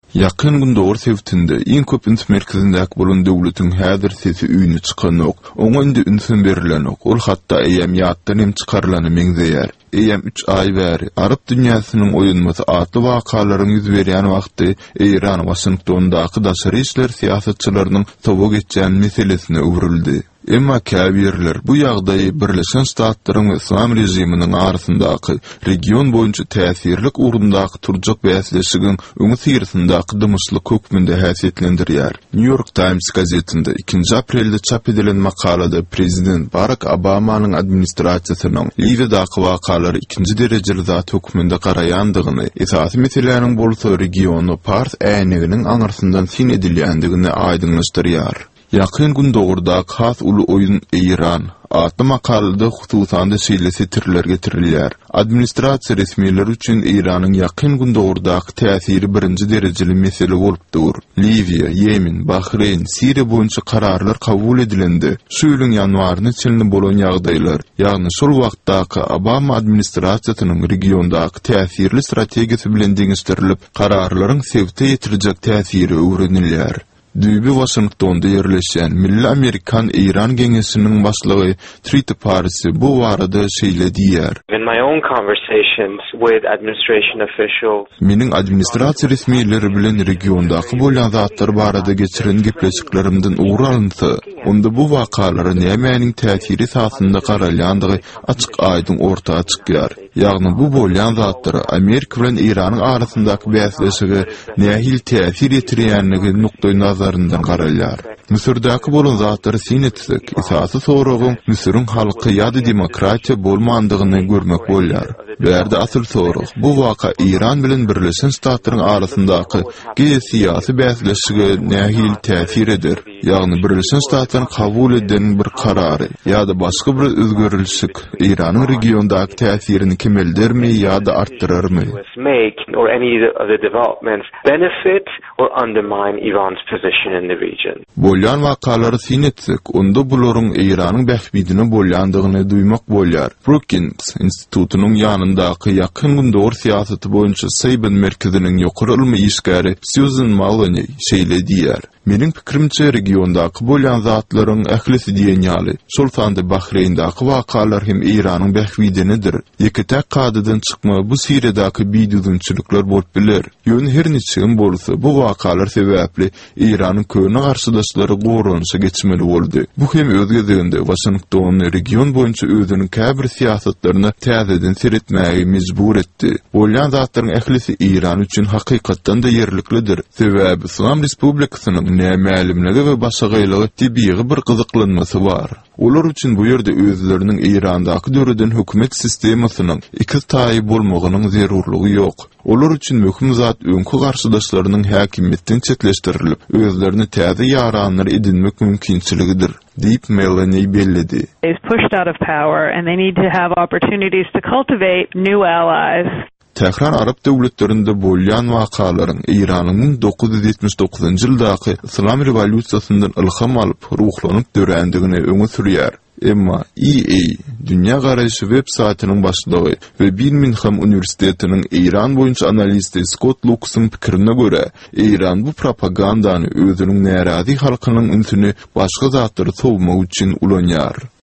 Yakın gün doğru sevtinde iň köp üns merkezindäki bolan döwletiň häzir sesi üýüne çykanok, oňa indi ünsün berilenok, ol hatda eýem ýatdan hem çykarlany meňzeýär. Eýem 3 ay bäri Arap dünýäsiniň oýunmasy atly wakalaryň ýüz berýän wagty Eýran Washingtondaky daşary işler siýasatçylarynyň tobok etjän meselesine öwrüldi. Emma käbirler bu ýagdaýy Birleşen Ştatlaryň we İslam rejiminiň arasyndaky region boýunça täsirlik urundaky turjak bäsleşigiň öňü syrysyndaky dymyşlyk hökmünde häsiýetlendirýär. New York Times gazetinde 2 aprelde çap edilen makalada Prezident Barack Obamanyň administrasiýasynyň Libyadaky wakalary 2 derejeli zat hökmünde garaýandygyny, esasy meseleleriň bolsa regionu Pars äýneginiň aňarsyndan sin edilýändigini aýdynlaşdyrýar. Yakın gün doğurda has ulu oyun Eýran atly makalada hususan da şeýle tirler getirilýär. Administrasiýa resmiýetleri üçin Eýranyň yakın gün doğurdaky täsiri birinji derejeli mesele bolupdyr. Libiýa, Yemen, Bahreyn, Siriýa boýunça kararlar kabul edilendi. Şu ýylyň ýanwaryna çylny bolan ýagdaýlar, ýagny şol wagtdaky Obama administrasiýasynyň regiondaky täsirli strategiýasy bilen deňişdirilip, kararlaryň sebte ýetirjek täsiri öwrenilýär. Düýbi Washingtonda ýerleşen Milli Amerikan Eýran Geňeşiniň başlygy Trita Parisi bu barada şeýle diýär. In my own conversations with administration officials, meniň administrasiýa resmiýetleri bilen regiondaky bolan zatlar barada geçiren gepleşiklerimden ugur alynsa, onda bu wakalary nämäniň täsiri esasynda garalýandygy açyk aýdyn ortaga çykýar. Ýagny bu bolan zatlary Amerika bilen Eýranyň arasyndaky bäsleşigi nähil täsir ýetirýänligi nukdaý nazaryndan garalýar. Misirdaky bolan zatları sin etsek, esasy soragyň Misiriň halky ýa-da demokratiýa bolmandygyny görmek bolýar. Bärde asyl sorag bu waka Eýran bilen Birleşen Ştatlaryň arasyndaky geýsiýasy bäsleşige nähil täsir eder. Ýagny Birleşen Ştatlaryň kabul eden bir karary ýa-da başga bir özgörülşik Eýranyň regiondaky täsirini kemeldirmi ýa-da arttyrarmy? Or any of the developments benefit or undermine Iran's position in the region. Bolyan wakalary sin etsek, onda bularyň Eýranyň bähbidine bolýandygyny duýmak bolýar. Brookings Institutunyň ýanyndaky yakın gün doğru siýasaty boýunça Saban merkeziniň ýokary ilmi işgäri Susan Maloney şeýle diýär. Meniň pikirimçe regiondaky bolan zatlaryň ählisi diýen ýaly, şol sanda Bahreýndaky wakalar hem Eýranyň bähbidinidir. Ýeketäk kadydan çykma bu Siriýadaky biýdüzünçilikler bolup biler. Ýöne her niçin bolsa bu wakalar sebäpli Eýranyň köňe garşydaşlary gorunşa geçmeli boldy. Bu hem öz gezeginde Washington region boýunça özüniň käbir siýasatlaryny täzeden seretmäge mejbur etdi. Bolan zatlaryň ählisi Eýran üçin hakykatdan da ýerliklidir. Sebäbi İslam Respublikasynyň nämälimligi we başgaýlygy tibiýi bir gyzyklanmasy bar. Olar üçin bu ýerde özleriniň Eýrandaky döwreden hökümet sistemasynyň iki taýy bolmagynyň zerurlygy ýok. Olar üçin möhüm zat öňkü garşydaşlarynyň häkimetden çetleşdirilip, özlerini täze ýaranlar edinmek mümkinçiligidir, diýip Melanie bellidi. They've pushed out of power and they need to have opportunities to cultivate new allies. Tehran Arap döwletlerinde bolýan wakalaryň Eýranyň 1979-njy ýyldaky İslam rewolýusiýasyndan ilham alyp ruhlanyp dörendigini öňe sürýär. Emma EA Dünya Garaýşy web saýtynyň başlygy we Birmingham Uniwersitetiniň Eýran boýunça analisti Scott Lukesyň pikirine görä, Eýran bu propagandany özüniň närazy halkynyň ünsüni başga zatlary sowmak üçin ulanýar.